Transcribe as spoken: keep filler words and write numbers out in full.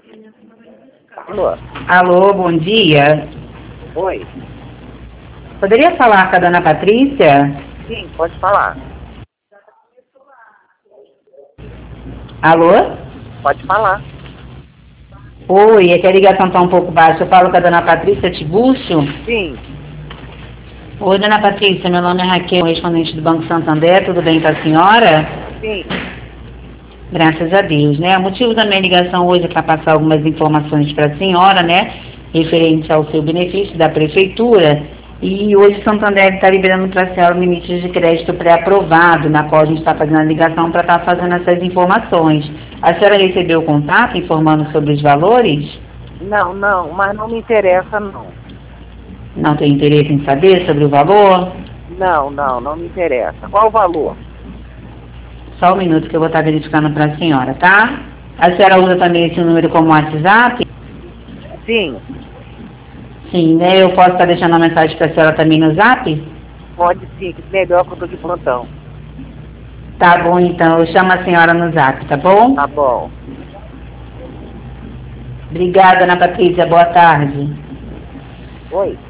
Alô? Alô, bom dia. Oi? Poderia falar com a dona Patrícia? Sim, pode falar. Alô? Pode falar. Oi, é que a ligação está um pouco baixa. Eu falo com a dona Patrícia Tiburcio. Sim. Oi, dona Patrícia, meu nome é Raquel, correspondente do Banco Santander. Tudo bem com a senhora? Sim. Graças a Deus, né? O motivo da minha ligação hoje é para passar algumas informações para a senhora, né? Referente ao seu benefício da prefeitura. E hoje o Santander está liberando para a senhora um limite de crédito pré-aprovado, na qual a gente está fazendo a ligação para estar fazendo essas informações. A senhora recebeu o contato informando sobre os valores? Não, não, mas não me interessa, não. Não tem interesse em saber sobre o valor? Não, não, não me interessa. Qual o valor? Só um minuto que eu vou estar verificando para a senhora, tá? A senhora usa também esse número como WhatsApp? Sim. Sim, né? Eu posso estar deixando uma mensagem para a senhora também no Zap? Pode sim, que melhor que eu tô de plantão. Tá bom, então. Eu chamo a senhora no Zap, tá bom? Tá bom. Obrigada, Ana Patrícia. Boa tarde. Oi?